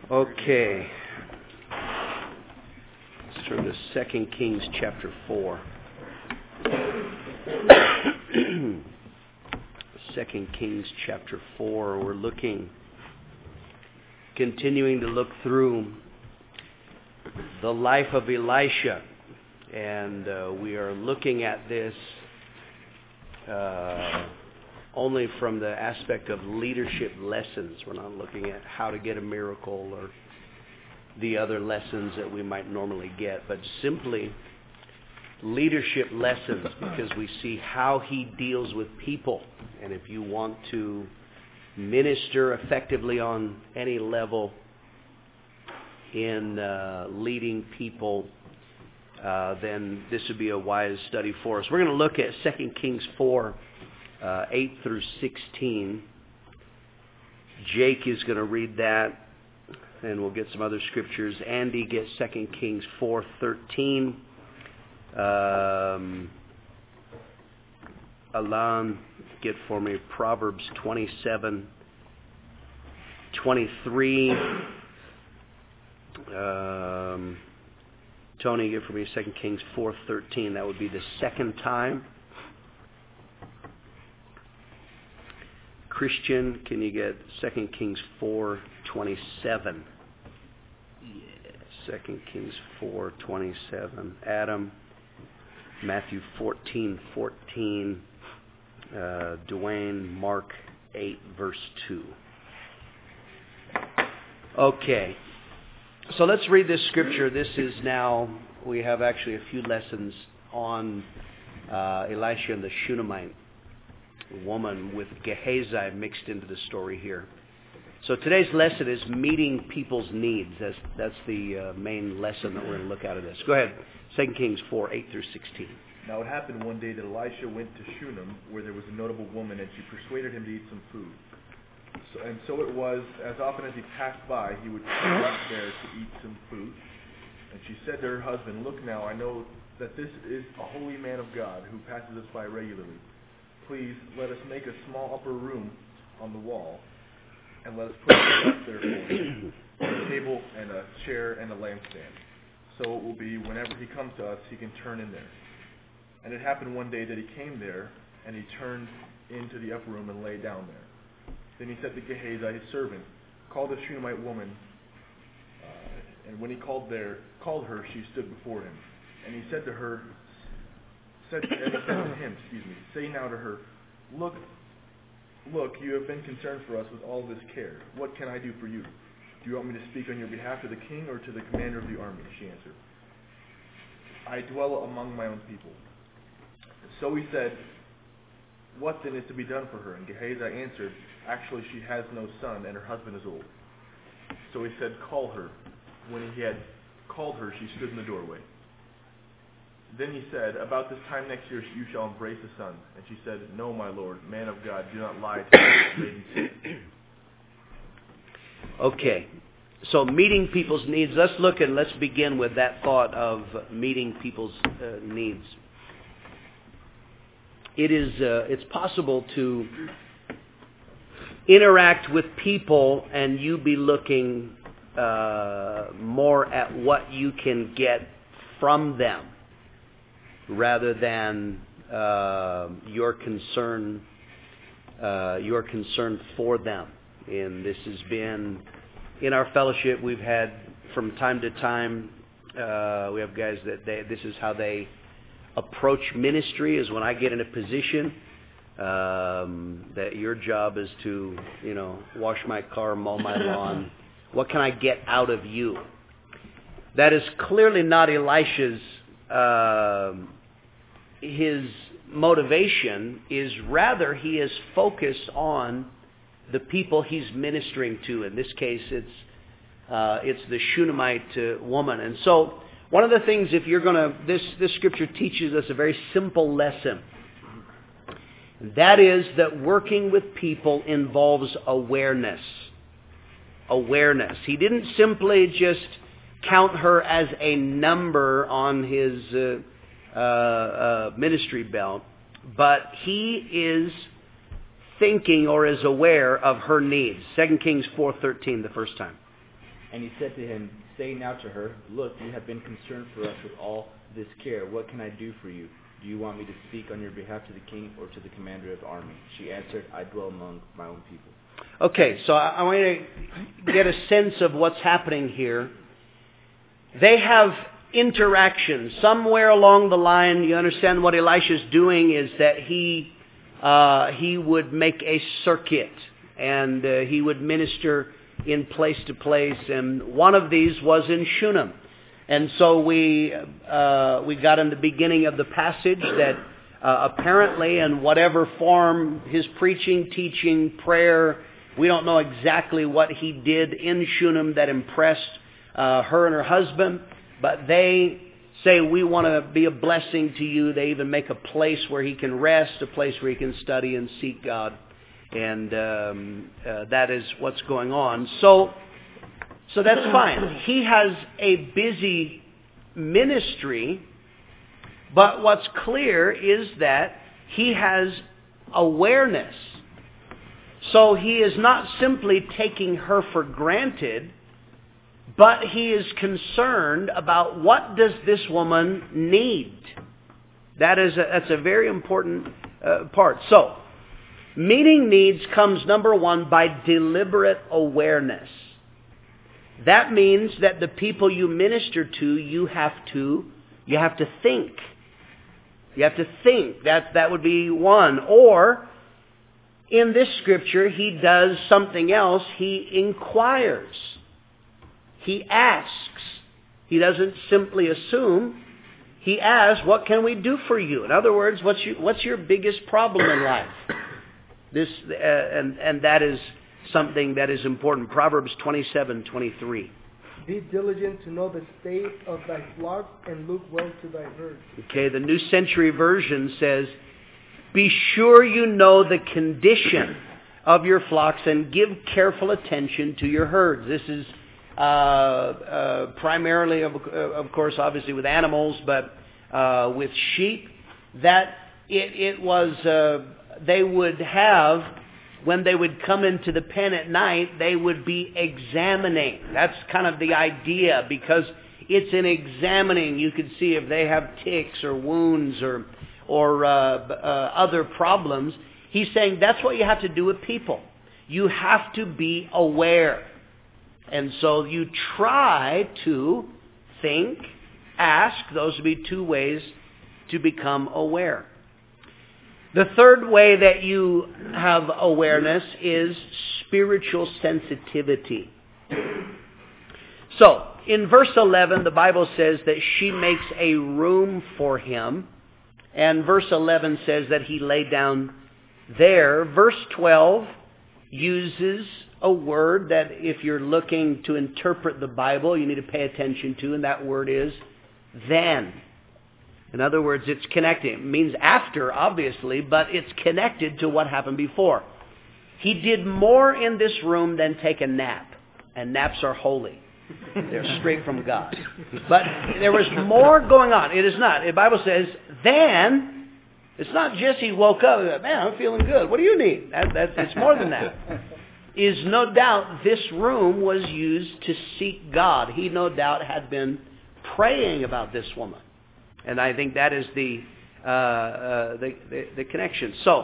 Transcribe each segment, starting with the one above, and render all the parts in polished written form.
Okay. Let's turn to 2 Kings chapter 4. 2 Kings chapter 4. We're continuing to look through the life of Elisha. And we are looking at this only from the aspect of leadership lessons. We're not looking at how to get a miracle or the other lessons that we might normally get, but simply leadership lessons, because we see how he deals with people. And if you want to minister effectively on any level in leading people, then this would be a wise study for us. We're going to look at 2 Kings 4, 8 through 16. Jake is going to read that, and we'll get some other scriptures. Andy gets 2 Kings 4, 13. Alan, get for me Proverbs 27, 23. Tony, get for me 2 Kings 4, 13. That would be the second time. Christian, can you get 2 Kings 4, 27? Yeah, 2 Kings 4, 27. Adam, Matthew 14, 14. Dwayne, Mark 8, verse 2. Okay. So let's read this scripture. This is now, we have actually a few lessons on Elisha and the Shunammite woman with Gehazi mixed into the story here. So today's lesson is meeting people's needs. That's the main lesson that we're going to look out of this. Go ahead. 2 Kings 4, 8 through 16. Now it happened one day that Elisha went to Shunem, where there was a notable woman, and she persuaded him to eat some food. So it was, as often as he passed by, he would come there to eat some food. And she said to her husband, "Look now, I know that this is a holy man of God who passes us by regularly. Please let us make a small upper room on the wall, and let us put a bed there for him, a table and a chair and a lampstand. So it will be whenever he comes to us, he can turn in there." And it happened one day that he came there, and he turned into the upper room and lay down there. Then he said to Gehazi, his servant, "Call the Shunammite woman." And when he called her, she stood before him. And he said to him, "Say now to her, look, you have been concerned for us with all this care. What can I do for you? Do you want me to speak on your behalf to the king or to the commander of the army?" She answered, "I dwell among my own people." So he said, "What then is to be done for her?" And Gehazi answered, "Actually, she has no son, and her husband is old." So he said, "Call her." When he had called her, she stood in the doorway. Then he said, "About this time next year you shall embrace a son." And she said, "No, my lord, man of God, do not lie to me." Okay. So meeting people's needs. Let's begin with that thought of meeting people's needs. It's possible to interact with people and you be looking more at what you can get from them rather than your concern for them. And this has been in our fellowship. We've had from time to time, we have guys that this is how they approach ministry, is when I get in a position that your job is to, wash my car, mow my lawn. What can I get out of you? That is clearly not Elisha's. His motivation is rather he is focused on the people he's ministering to. In this case, it's the Shunammite woman. And so one of the things, if you're going to, this scripture teaches us a very simple lesson. That is that working with people involves awareness. Awareness. He didn't simply just count her as a number on his ministry belt, but he is thinking or is aware of her needs. 2 Kings 4:13 the first time. And he said to him, saying now to her, Look, you have been concerned for us with all this care. What can I do for you? Do you want me to speak on your behalf to the king or to the commander of the army? She answered, I dwell among my own people. Okay, so I want to get a sense of what's happening here. They have interaction. Somewhere along the line, you understand what Elisha's doing is that he would make a circuit, and he would minister in place to place, and one of these was in Shunem. And so we got in the beginning of the passage that apparently in whatever form, his preaching, teaching, prayer, we don't know exactly what he did in Shunem that impressed her and her husband, but they say, we want to be a blessing to you. They even make a place where he can rest, a place where he can study and seek God. And that is what's going on. So that's fine. He has a busy ministry, but what's clear is that he has awareness. So he is not simply taking her for granted, but he is concerned about what does this woman need. That's a very important part. So, meeting needs comes, number one, by deliberate awareness. That means that the people you minister to, you have to think. You have to think. That would be one. Or, in this scripture, he does something else. He inquires. He asks. He doesn't simply assume. He asks, what can we do for you? In other words, what's your biggest problem in life? And that is something that is important. Proverbs 27:23. Be diligent to know the state of thy flock and look well to thy herd. Okay, the New Century Version says, be sure you know the condition of your flocks and give careful attention to your herds. This is primarily, of course, obviously with animals, but with sheep, that it was, they would have, when they would come into the pen at night, they would be examining. That's kind of the idea, because it's in examining. You could see if they have ticks or wounds or other problems. He's saying that's what you have to do with people. You have to be aware. And so you try to think, ask. Those would be two ways to become aware. The third way that you have awareness is spiritual sensitivity. So, in verse 11, the Bible says that she makes a room for him. And verse 11 says that he lay down there. Verse 12 uses a word that if you're looking to interpret the Bible, you need to pay attention to, and that word is then. In other words, it's connecting. It means after, obviously, but it's connected to what happened before. He did more in this room than take a nap. And naps are holy. They're straight from God. But there was more going on. It is not. The Bible says, then, it's not just he woke up and said, man, I'm feeling good. What do you need? It's more than that. Is no doubt this room was used to seek God. He no doubt had been praying about this woman. And I think that is the connection. So,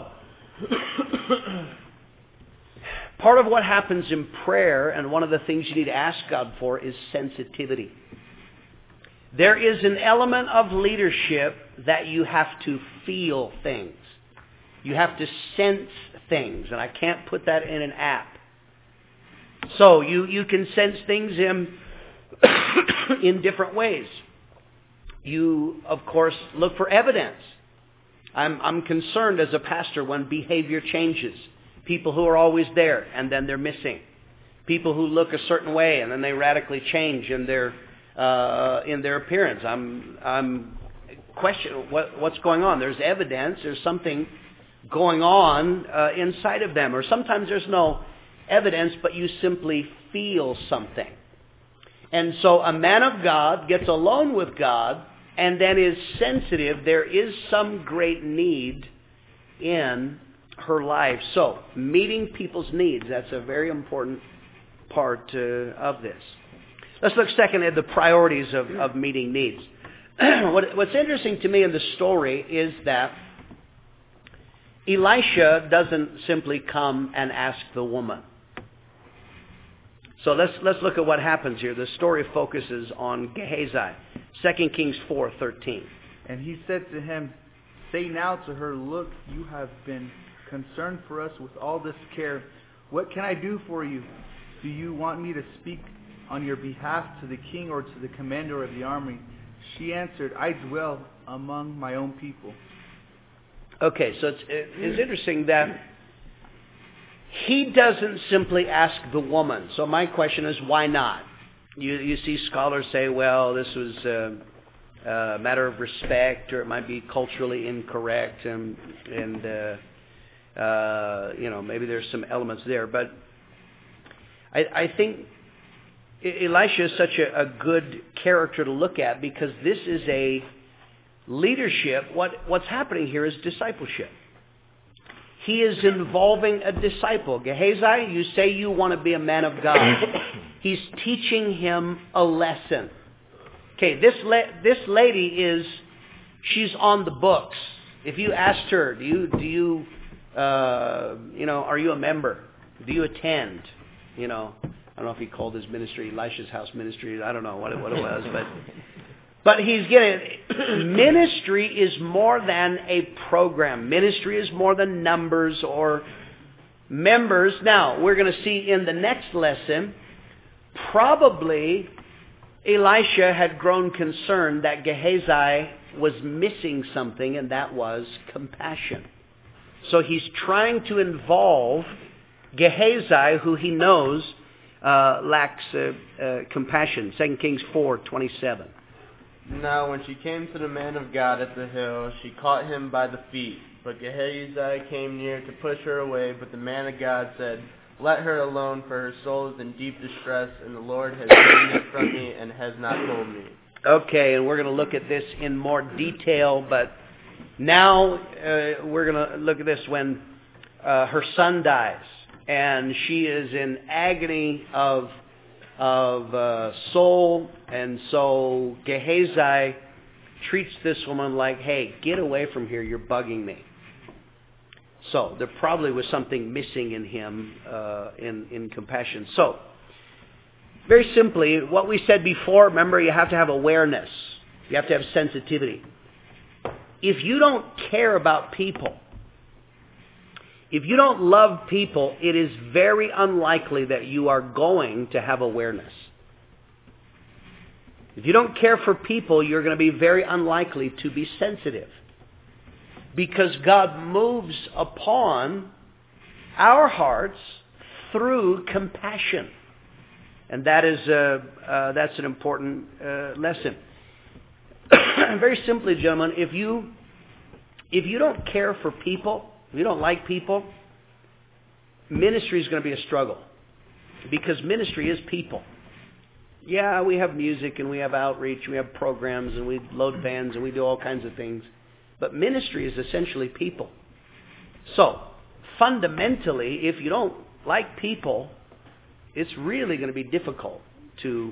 part of what happens in prayer, and one of the things you need to ask God for, is sensitivity. There is an element of leadership that you have to feel things. You have to sense things, and I can't put that in an app. So you can sense things in different ways. You, of course, look for evidence. I'm concerned as a pastor when behavior changes. People who are always there and then they're missing. People who look a certain way and then they radically change in their appearance. I'm questioning what's going on. There's evidence. There's something going on inside of them. Or sometimes there's no evidence, but you simply feel something. And so a man of God gets alone with God and then is sensitive. There is some great need in her life. So, meeting people's needs, that's a very important part of this. Let's look second at the priorities of meeting needs. What's interesting to me in the story is that Elisha doesn't simply come and ask the woman. So let's look at what happens here. The story focuses on Gehazi. 2 Kings 4:13. And he said to him, "Say now to her, look, you have been concerned for us with all this care. What can I do for you? Do you want me to speak on your behalf to the king or to the commander of the army?" She answered, "I dwell among my own people." Okay, so it's interesting that he doesn't simply ask the woman. So my question is, why not? You see scholars say, well, this was a matter of respect, or it might be culturally incorrect, and maybe there's some elements there. But I think Elisha is such a good character to look at, because this is a leadership. What's happening here is discipleship. He is involving a disciple. Gehazi, you say you want to be a man of God. He's teaching him a lesson. Okay, this lady she's on the books. If you asked her, are you a member? Do you attend? I don't know if he called his ministry Elisha's House Ministry. I don't know what it was, but he's getting it. Ministry is more than a program. Ministry is more than numbers or members. Now, we're going to see in the next lesson, probably Elisha had grown concerned that Gehazi was missing something, and that was compassion. So he's trying to involve Gehazi, who he knows lacks compassion. 2 Kings 4:27. Now when she came to the man of God at the hill, she caught him by the feet. But Gehazi came near to push her away, but the man of God said, "Let her alone, for her soul is in deep distress, and the Lord has hidden it from me and has not told me." Okay, and we're going to look at this in more detail, but now we're going to look at this when her son dies, and she is in agony of soul, and so Gehazi treats this woman like, "Hey, get away from here, you're bugging me." So there probably was something missing in him in compassion. So, very simply, what we said before, remember, you have to have awareness. You have to have sensitivity. If you don't care about people, if you don't love people, it is very unlikely that you are going to have awareness. If you don't care for people, you're going to be very unlikely to be sensitive. Because God moves upon our hearts through compassion. And that's an important lesson. Very simply, gentlemen, if you don't care for people, if you don't like people, ministry is going to be a struggle. Because ministry is people. Yeah, we have music and we have outreach, and we have programs and we load vans and we do all kinds of things. But ministry is essentially people. So, fundamentally, if you don't like people, it's really going to be difficult to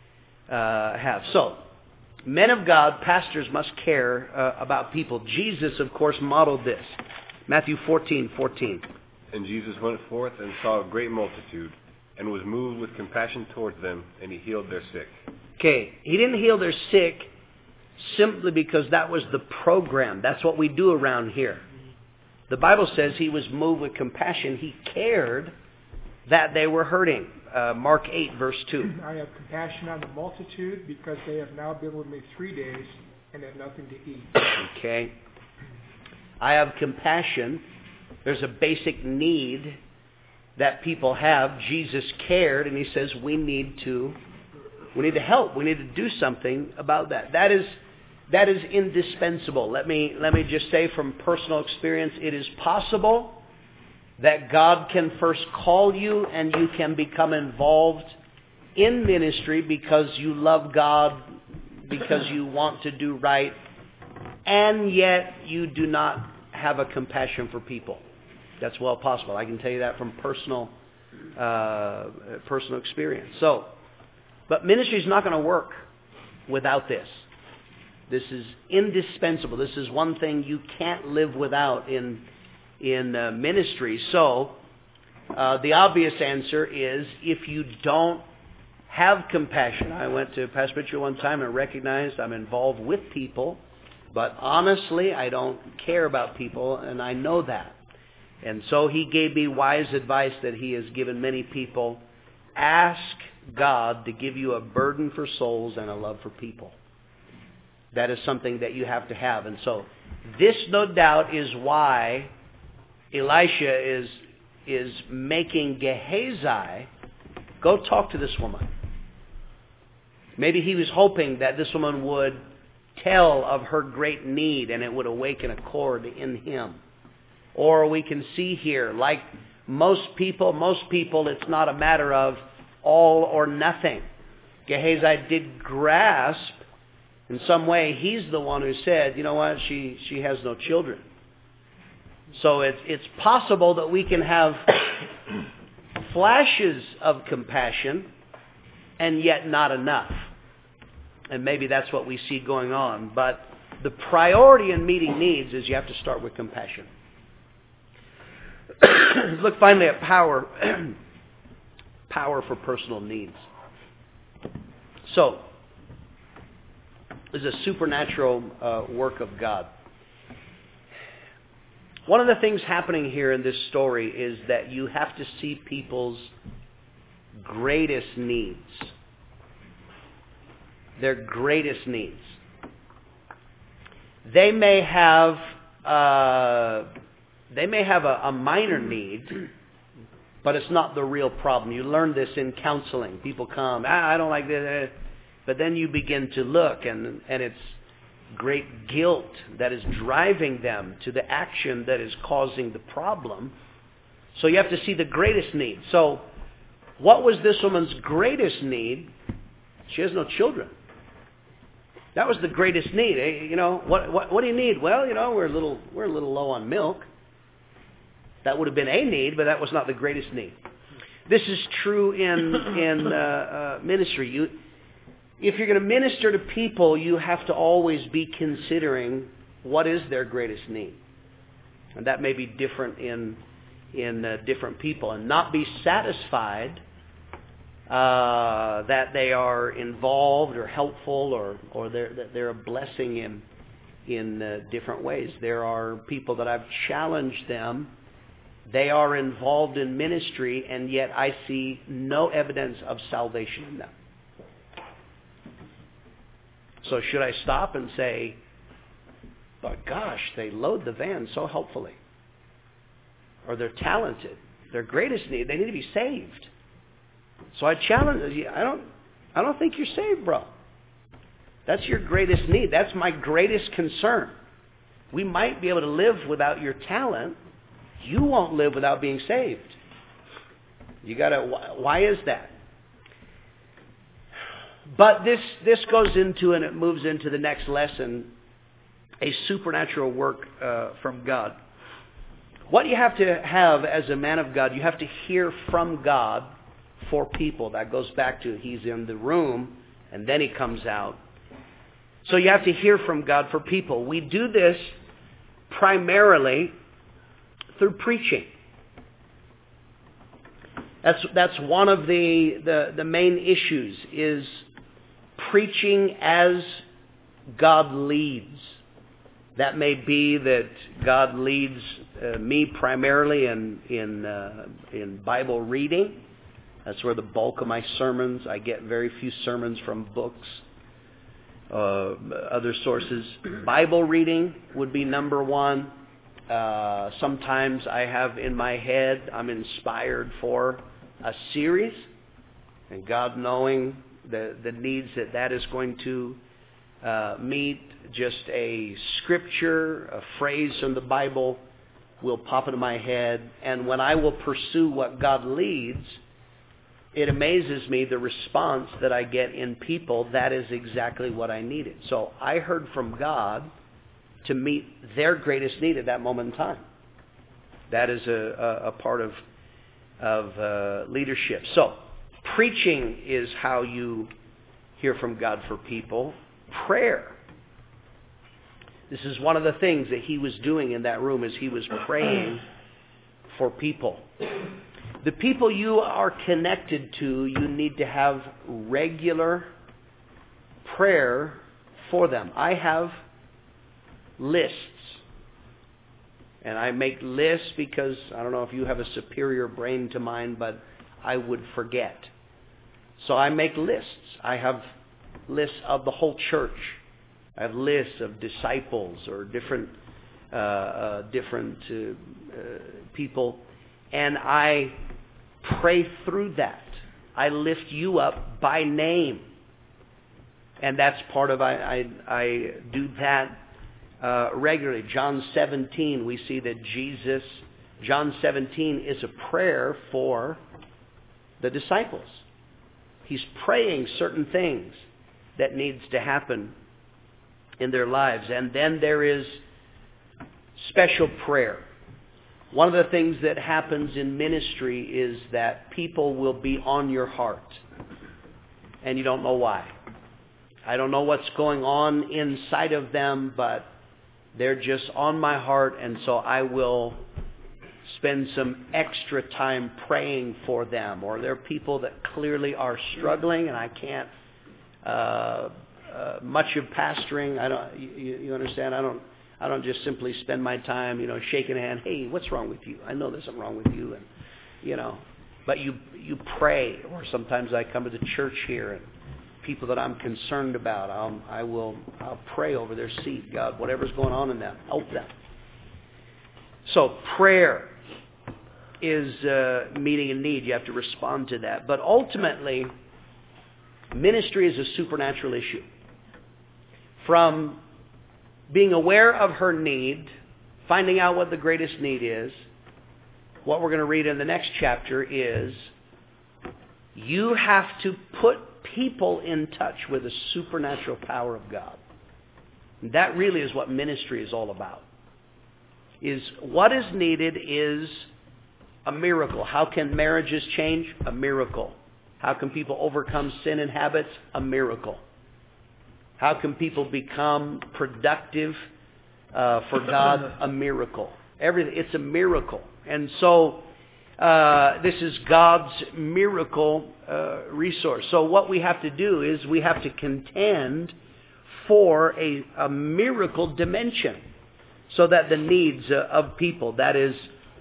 have. So, men of God, pastors must care about people. Jesus, of course, modeled this. Matthew 14:14. And Jesus went forth and saw a great multitude, and was moved with compassion towards them, and he healed their sick. Okay, he didn't heal their sick simply because that was the program. That's what we do around here. The Bible says he was moved with compassion. He cared that they were hurting. Mark 8:2. I have compassion on the multitude because they have now been with me 3 days and have nothing to eat. Okay. I have compassion. There's a basic need that people have. Jesus cared, and he says we need to help. We need to do something about that. That is indispensable. Let me just say from personal experience, it is possible that God can first call you and you can become involved in ministry because you love God, because you want to do right, and yet you do not have a compassion for people. That's well possible. I can tell you that from personal experience. So, But ministry is not going to work without this. This is indispensable. This is one thing you can't live without in ministry. So, the obvious answer is if you don't have compassion. I went to Pastor Richard one time and recognized I'm involved with people, but honestly, I don't care about people, and I know that. And so he gave me wise advice that he has given many people. Ask God to give you a burden for souls and a love for people. That is something that you have to have. And so this, no doubt, is why Elisha is making Gehazi go talk to this woman. Maybe he was hoping that this woman would tell of her great need and it would awaken a chord in him. Or we can see here, like most people, it's not a matter of all or nothing. Gehazi did grasp, in some way, he's the one who said, you know what, she has no children. So it's possible that we can have flashes of compassion and yet not enough. And maybe that's what we see going on. But the priority in meeting needs is you have to start with compassion. Look finally at power. Power for personal needs. So, this is a supernatural work of God. One of the things happening here in this story is that you have to see people's greatest needs. Their greatest needs. They may have a minor need, but it's not the real problem. You learn this in counseling. People come, I don't like this, but then you begin to look, and it's great guilt that is driving them to the action that is causing the problem. So you have to see the greatest need. So what was this woman's greatest need? She has no children. That was the greatest need. You know, what do you need? Well, you know, we're a little low on milk. That would have been a need, but that was not the greatest need. This is true in ministry. If you're going to minister to people, you have to always be considering what is their greatest need, and that may be different in different people, and not be satisfied that they are involved or helpful or they're a blessing in different ways. There are people that I've challenged them. They are involved in ministry, and yet I see no evidence of salvation in them. So should I stop and say, but gosh, they load the van so helpfully. Or they're talented. Their greatest need, they need to be saved. So I challenge you, I don't think you're saved, bro. That's your greatest need. That's my greatest concern. We might be able to live without your talent. You won't live without being saved. Why is that? But this goes into, and it moves into the next lesson, a supernatural work from God. What you have to have as a man of God, you have to hear from God for people. That goes back to he's in the room and then he comes out. So you have to hear from God for people. We do this primarily through preaching. That's one of the main issues, is preaching as God leads. That may be that God leads me primarily in Bible reading. That's where the bulk of my sermons. I get very few sermons from books, other sources. Bible reading would be number one. Sometimes I have in my head, I'm inspired for a series, and God knowing the needs that is going to meet, just a scripture, a phrase from the Bible will pop into my head, and when I will pursue what God leads, it amazes me the response that I get in people. That is exactly what I needed. So I heard from God to meet their greatest need at that moment in time. That is a part of leadership. So Preaching is how you hear from God for people. Prayer. This is one of the things that he was doing in that room, as he was praying for people. The people you are connected to, you need to have regular prayer for them. I have lists. And I make lists because, I don't know if you have a superior brain to mine, but I would forget. So I make lists. I have lists of the whole church. I have lists of disciples or different people. And I pray through that. I lift you up by name. And that's part of, I do that regularly. John 17, we see that Jesus, John 17 is a prayer for the disciples. He's praying certain things that needs to happen in their lives. And then there is special prayer. One of the things that happens in ministry is that people will be on your heart. And you don't know why. I don't know what's going on inside of them, but they're just on my heart, and so I will spend some extra time praying for them. Or there are people that clearly are struggling, and I can't. Much of pastoring, I don't. You understand? I don't just simply spend my time, shaking a hand. Hey, what's wrong with you? I know there's something wrong with you, and But you pray, or sometimes I come to the church here and people that I'm concerned about, I'll pray over their seat. God, whatever's going on in them, help them. So prayer is meeting a need. You have to respond to that. But ultimately, ministry is a supernatural issue. From being aware of her need, finding out what the greatest need is, what we're going to read in the next chapter is you have to put people in touch with the supernatural power of God. And that really is what ministry is all about. Is what is needed is a miracle. How can marriages change? A miracle. How can people overcome sin and habits? A miracle. How can people become productive for God? A miracle. Everything. It's a miracle. And so this is God's miracle resource. So what we have to do is we have to contend for a miracle dimension so that the needs of people, that is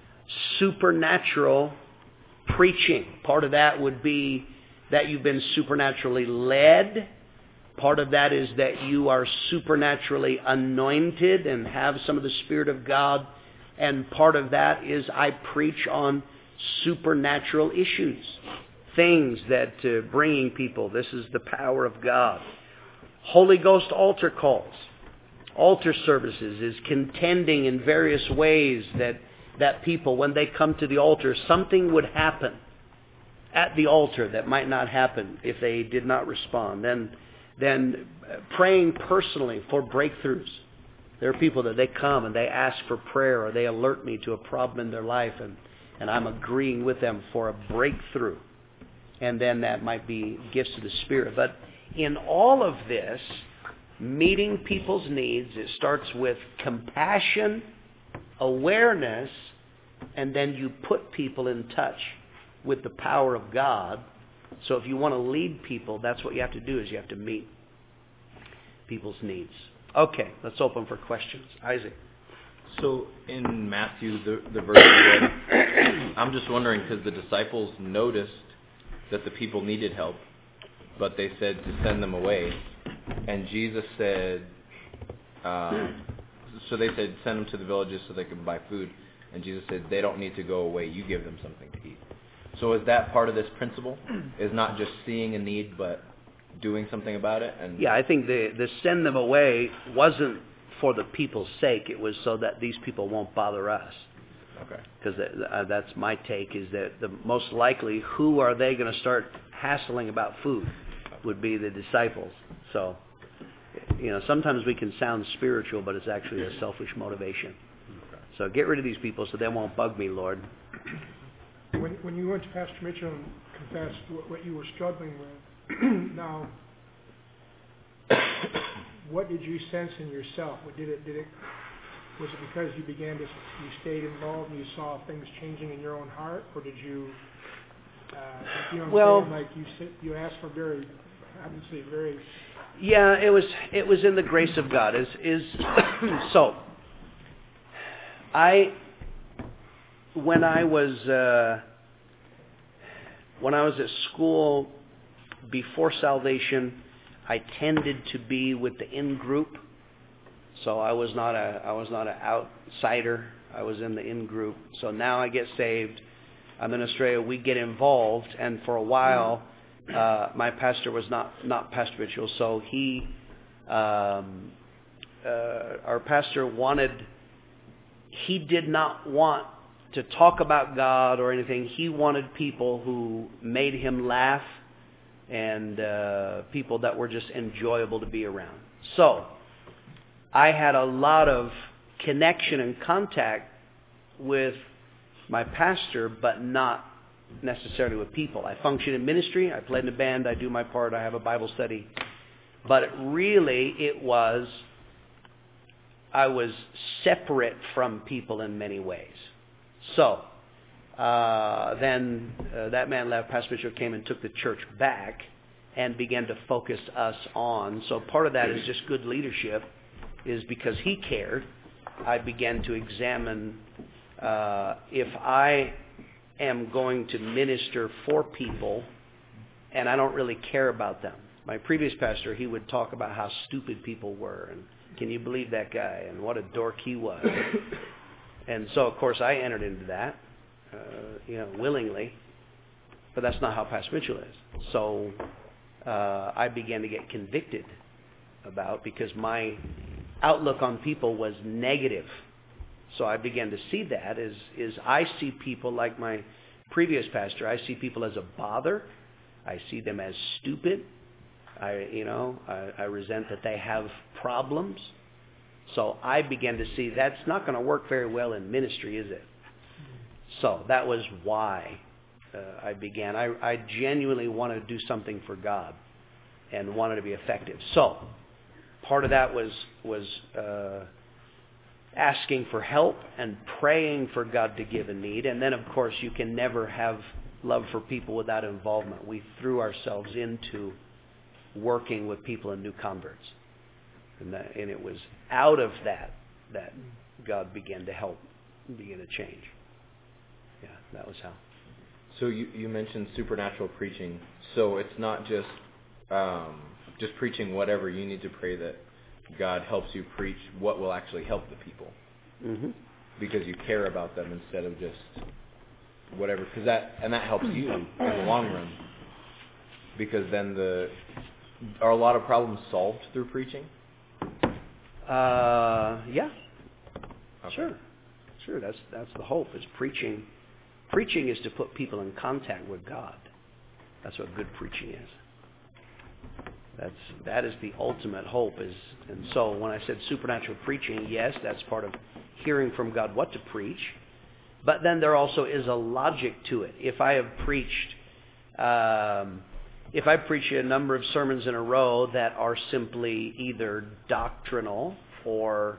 supernatural preaching. Part of that would be that you've been supernaturally led. Part of that is that you are supernaturally anointed and have some of the Spirit of God. And part of that is I preach on supernatural issues, things that bringing people. This is the power of God. Holy Ghost altar calls, altar services is contending in various ways that people, when they come to the altar, something would happen at the altar that might not happen if they did not respond. Then praying personally for breakthroughs. There are people that they come and they ask for prayer, or they alert me to a problem in their life, and I'm agreeing with them for a breakthrough. And then that might be gifts of the Spirit. But in all of this, meeting people's needs, it starts with compassion, awareness, and then you put people in touch with the power of God. So if you want to lead people, that's what you have to do, is you have to meet people's needs. Okay, let's open for questions. Isaac. So in Matthew, the verse you read, I'm just wondering, because the disciples noticed that the people needed help, but they said to send them away. And Jesus said, so they said send them to the villages so they can buy food. And Jesus said, they don't need to go away. You give them something to eat. So is that part of this principle? Is not just seeing a need, but doing something about it? And yeah, I think the send them away wasn't for the people's sake. It was so that these people won't bother us. Okay. Because that's my take, is that the most likely, who are they going to start hassling about food would be the disciples. So, sometimes we can sound spiritual, but it's actually a selfish motivation. Okay. So get rid of these people so they won't bug me, Lord. When you went to Pastor Mitchell and confessed what you were struggling with. Now, what did you sense in yourself? Was it because you stayed involved and you saw things changing in your own heart, or did you? You know what I'm saying? Like you said, you asked for very. Yeah, it was in the grace of God. So. When I was at school before salvation, I tended to be with the in-group. So I was not an outsider. I was in the in-group. So now I get saved. I'm in Australia. We get involved, and for a while, my pastor was not Pastor Mitchell. So our pastor he did not want to talk about God or anything. He wanted people who made him laugh and people that were just enjoyable to be around. So I had a lot of connection and contact with my pastor, but not necessarily with people. I function in ministry. I played in a band. I do my part. I have a Bible study. But I was separate from people in many ways. So then that man left. Pastor Mitchell came and took the church back and began to focus us on. So part of that is just good leadership, is because he cared. I began to examine if I am going to minister for people and I don't really care about them. My previous pastor, he would talk about how stupid people were, and can you believe that guy, and what a dork he was. And so, of course, I entered into that, willingly, but that's not how Pastor Mitchell is. So I began to get convicted because my outlook on people was negative. So I began to see that is I see people like my previous pastor. I see people as a bother. I see them as stupid. I resent that they have problems. So I began to see that's not going to work very well in ministry, is it? So that was why I began. I genuinely wanted to do something for God and wanted to be effective. So part of that was asking for help and praying for God to give a need. And then, of course, you can never have love for people without involvement. We threw ourselves into working with people and new converts. And it was out of that God began to help, began to change. Yeah, that was how. So you mentioned supernatural preaching. So it's not just preaching whatever. You need to pray that God helps you preach what will actually help the people. Mm-hmm. Because you care about them instead of just whatever. That helps you in the long run. Because then are a lot of problems solved through preaching? Yeah. Okay. Sure. That's the hope. Is preaching. Preaching is to put people in contact with God. That's what good preaching is. That is the ultimate hope. And so when I said supernatural preaching, yes, that's part of hearing from God what to preach. But then there also is a logic to it. If I preach a number of sermons in a row that are simply either doctrinal or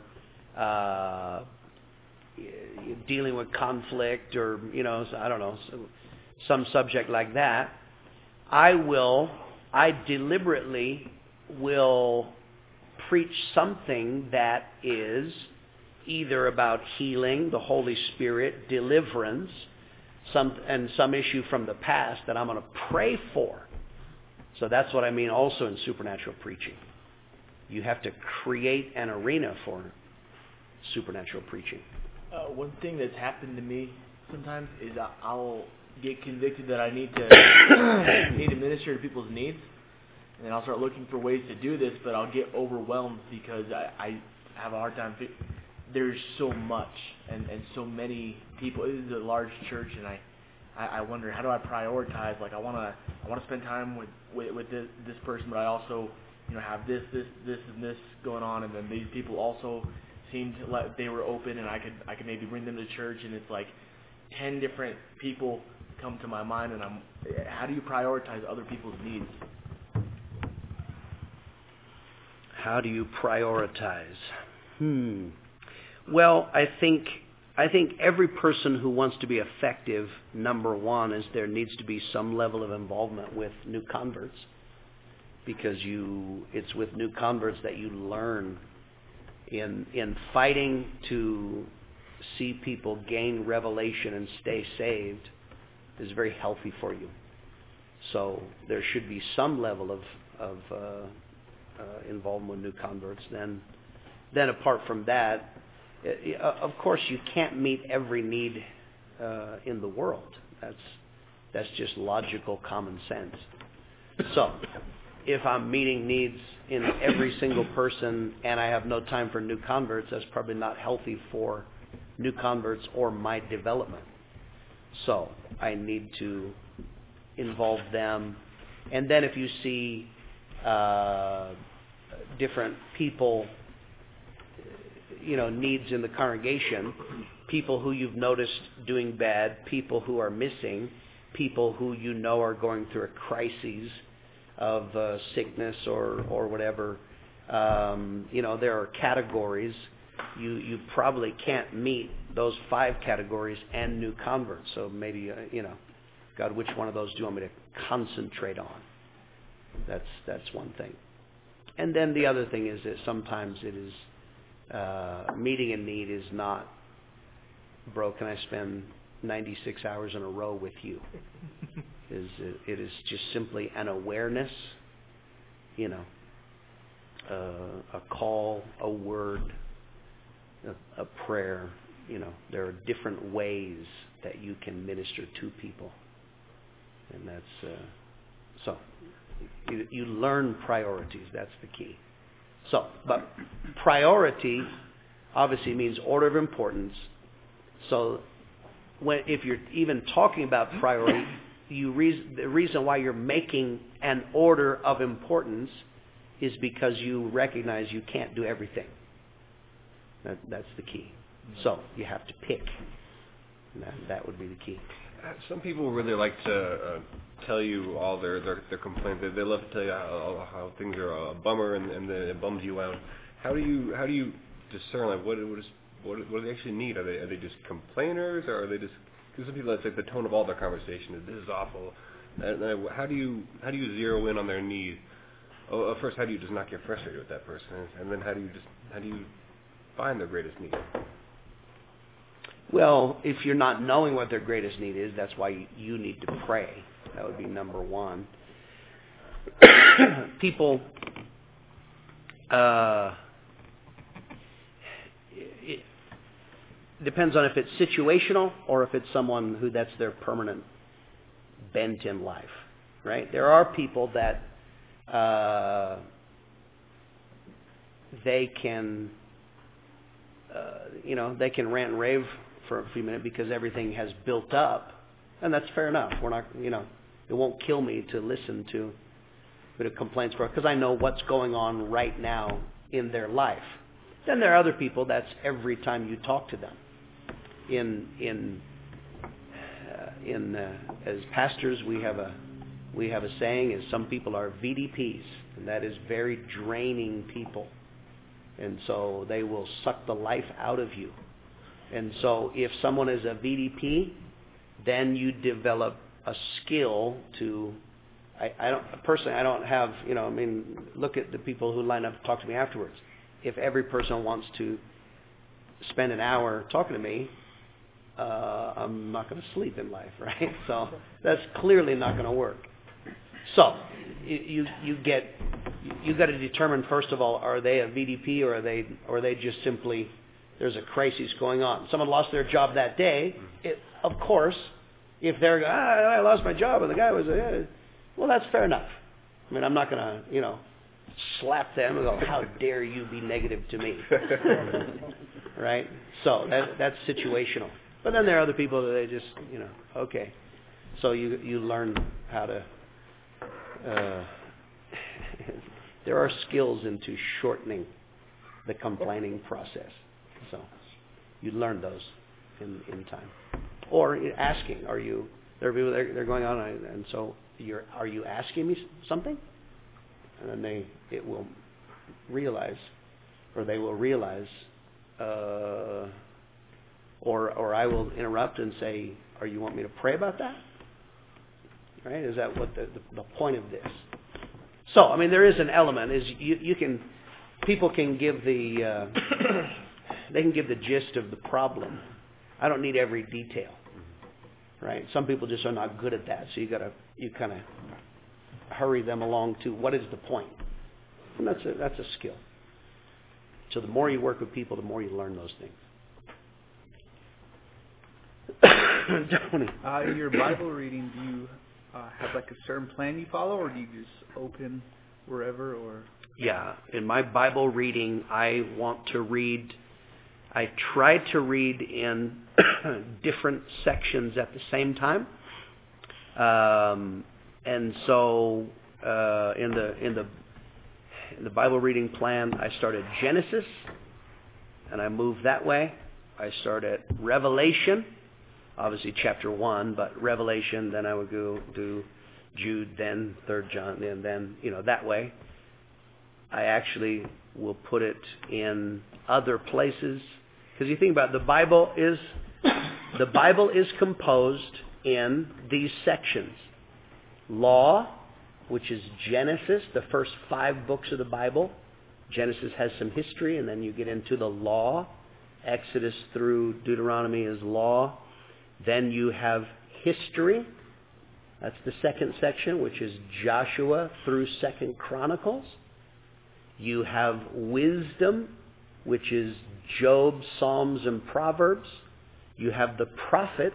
dealing with conflict or, some subject like that, I deliberately will preach something that is either about healing, the Holy Spirit, deliverance, some issue from the past that I'm going to pray for. So that's what I mean also in supernatural preaching. You have to create an arena for supernatural preaching. One thing that's happened to me sometimes is I'll get convicted that I need to minister to people's needs, and then I'll start looking for ways to do this, but I'll get overwhelmed because I have a hard time. There's so much and so many people. It is a large church, and I wonder, how do I prioritize? Like I want to spend time with this person, but I also have this and this going on, and then these people also seemed like they were open, and I could maybe bring them to church, and it's like 10 different people come to my mind, and how do you prioritize other people's needs? How do you prioritize? Well, I think every person who wants to be effective, number one, is there needs to be some level of involvement with new converts, because it's with new converts that you learn in fighting to see people gain revelation and stay saved is very healthy for you. So there should be some level of involvement with new converts. Then apart from that, of course you can't meet every need in the world. That's just logical common sense. So if I'm meeting needs in every single person and I have no time for new converts, that's probably not healthy for new converts or my development. So I need to involve them. And then if you see different people, needs in the congregation, people who you've noticed doing bad, people who are missing, people who are going through a crisis of sickness or whatever, there are categories. You probably can't meet those 5 categories and new converts. So maybe, God, which one of those do you want me to concentrate on? That's one thing. And then the other thing is that sometimes it is meeting a need is not, bro, can I spend 96 hours in a row with you? It is just simply an awareness, a call, a word, a prayer. There are different ways that you can minister to people, and that's so. You learn priorities. That's the key. So, but priority obviously means order of importance. So, if you're even talking about priority, the reason why you're making an order of importance is because you recognize you can't do everything. That's the key. So you have to pick. That would be the key. Some people really like to tell you all their complaints. They love to tell you how things are a bummer and it bums you out. How do you discern what do they actually need? Are they just complainers, or are they just? Because some people, it's like the tone of all their conversation is, this is awful. How do you zero in on their need? First, how do you just not get frustrated with that person, and then how do you find their greatest need? Well, if you're not knowing what their greatest need is, that's why you need to pray. That would be number one. People, it depends on if it's situational or if it's someone who that's their permanent bent in life, right? There are people that they can, they can rant and rave for a few minutes because everything has built up, and that's fair enough. We're not, it won't kill me to listen to a bit of complaints because I know what's going on right now in their life. Then there are other people that's every time you talk to them. As pastors, we have a saying is some people are VDPs, and that is very draining people, and so they will suck the life out of you. And so if someone is a VDP, then you develop a skill to. I don't have, look at the people who line up to talk to me afterwards. If every person wants to spend an hour talking to me, I'm not going to sleep in life, right? So that's clearly not going to work. So you got to determine, first of all, are they a VDP or are they just simply there's a crisis going on. Someone lost their job that day. Of course, if they're I lost my job and the guy was well, that's fair enough. I mean, I'm not going to slap them and go, how dare you be negative to me, right? So that's situational. But then there are other people that they just okay. So you learn how to. There are skills into shortening the complaining process. So you learn those in time. Or asking, are you There are people they're going on, and so are you asking me something? And then they will realize, or I will interrupt and say, "Or you want me to pray about that?" Right? Is that what the point of this? So, I mean, there is an element. Is people can give the they can give the gist of the problem. I don't need every detail, right? Some people just are not good at that. So you kind of hurry them along to what is the point, and that's a skill. So the more you work with people, the more you learn those things. Tony. In your Bible reading, do you have like a certain plan you follow, or do you just open wherever? Or yeah, in my Bible reading, I try to read in different sections at the same time, and so in the Bible reading plan, I start at Genesis, and I move that way. I start at Revelation, obviously chapter 1, but Revelation, then I would go do Jude, then 3rd John, and then, that way. I actually will put it in other places. Because you think about it, the Bible is composed in these sections. Law, which is Genesis, the first 5 books of the Bible. Genesis has some history, and then you get into the law. Exodus through Deuteronomy is law. Then you have history. That's the second section, which is Joshua through 2nd Chronicles. You have wisdom, which is Job, Psalms, and Proverbs. You have the prophets,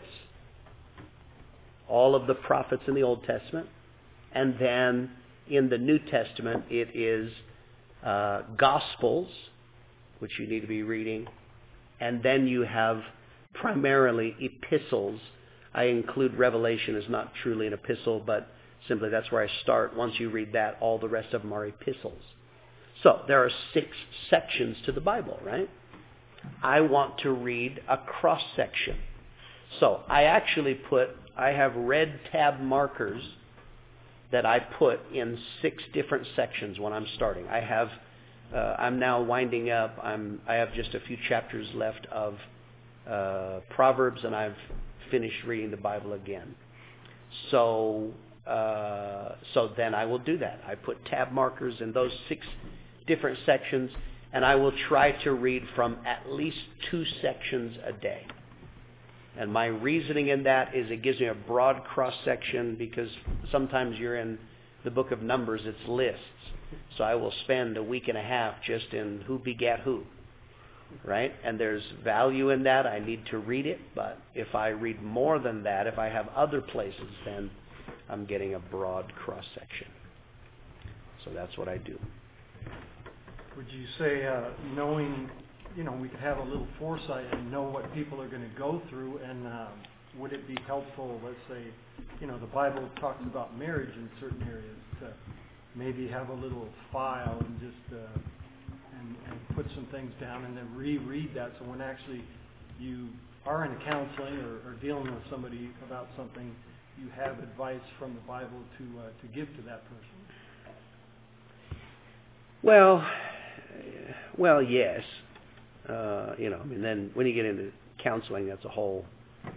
all of the prophets in the Old Testament. And then in the New Testament, it is Gospels, which you need to be reading. And then you have primarily epistles. I include Revelation as not truly an epistle, but simply that's where I start. Once you read that, all the rest of them are epistles. So there are 6 sections to the Bible, right? I want to read a cross-section. So I have red tab markers that I put in 6 different sections when I'm starting. I'm now winding up. I have just a few chapters left of Proverbs, and I've finished reading the Bible again. So then I will do that. I put tab markers in those 6 different sections, and I will try to read from at least 2 sections a day. And my reasoning in that is it gives me a broad cross-section, because sometimes you're in the book of Numbers, it's lists. So I will spend a week and a half just in who begat who, right? And there's value in that. I need to read it, but if I read more than that, if I have other places, then I'm getting a broad cross-section. So that's what I do. Would you say knowing, we could have a little foresight and know what people are going to go through, and would it be helpful, let's say, the Bible talks about marriage in certain areas, to maybe have a little file and just and put some things down and then reread that, so when actually you are in a counseling or dealing with somebody about something, you have advice from the Bible to give to that person? Well, yes. Then when you get into counseling, that's a whole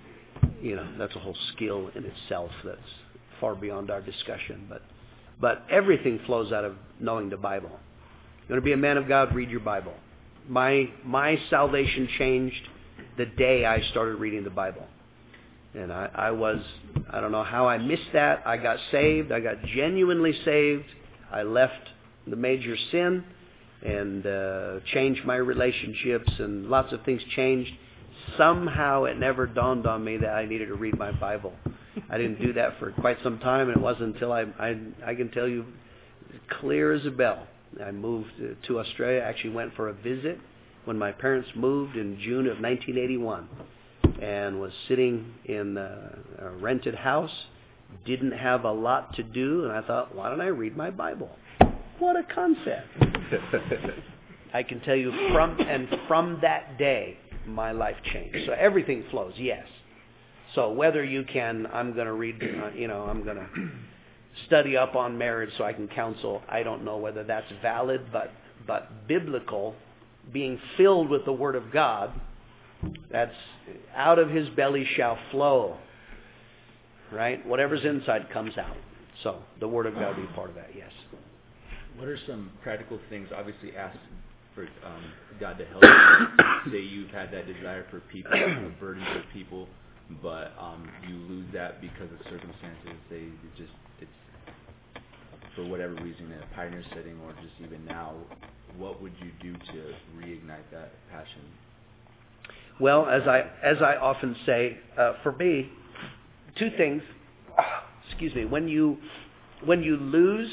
skill in itself that's far beyond our discussion. But everything flows out of knowing the Bible. You want to be a man of God, read your Bible. My salvation changed the day I started reading the Bible. And I don't know how I missed that. I got saved. I got genuinely saved. I left the major sin and changed my relationships, and lots of things changed. Somehow it never dawned on me that I needed to read my Bible. I didn't do that for quite some time, and it wasn't until I can tell you clear as a bell. I moved to Australia. I actually went for a visit when my parents moved in June of 1981, and was sitting in a rented house, didn't have a lot to do, and I thought, why don't I read my Bible? What a concept. I can tell you from that day, my life changed. So everything flows, yes. So whether you can, I'm going to read, I'm going to study up on marriage so I can counsel. I don't know whether that's valid, but biblical, being filled with the Word of God, that's out of his belly shall flow, right? Whatever's inside comes out. So the Word of God be part of that, yes. What are some practical things? Obviously, ask for God to help you. Say you've had that desire for people, a burden for people, but you lose that because of circumstances. It's for whatever reason in a pioneer setting or just even now. What would you do to reignite that passion? Well, as I often say, for me, two things. Excuse me. When you lose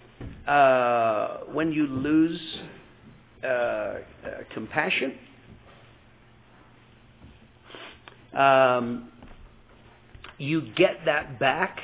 compassion, you get that back.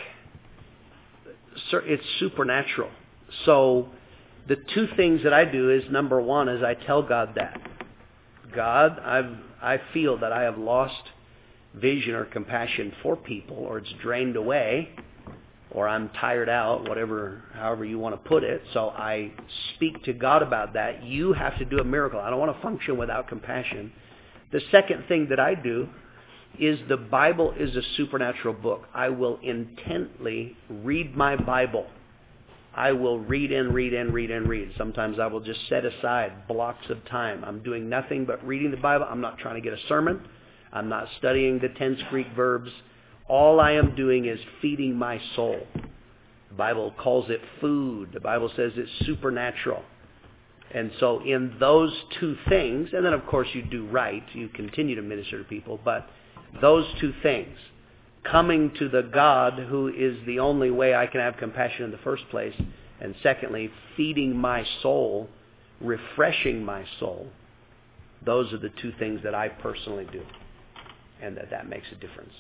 It's supernatural. So the two things that I do is, number one, is I tell God that, God, I feel that I have lost vision or compassion for people, or it's drained away, or I'm tired out, however you want to put it. So I speak to God about that. You have to do a miracle. I don't want to function without compassion. The second thing that I do is, the Bible is a supernatural book. I will intently read my Bible. I will read. Sometimes I will just set aside blocks of time. I'm doing nothing but reading the Bible. I'm not trying to get a sermon. I'm not studying the tense Greek verbs. All I am doing is feeding my soul. The Bible calls it food. The Bible says it's supernatural. And so in those two things, and then of course you do right, you continue to minister to people, but those two things, coming to the God who is the only way I can have compassion in the first place, and secondly, feeding my soul, refreshing my soul, those are the two things that I personally do, and that makes a difference.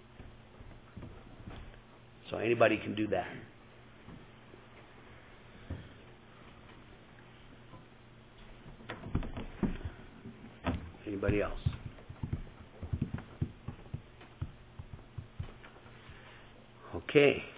So anybody can do that. Anybody else? Okay.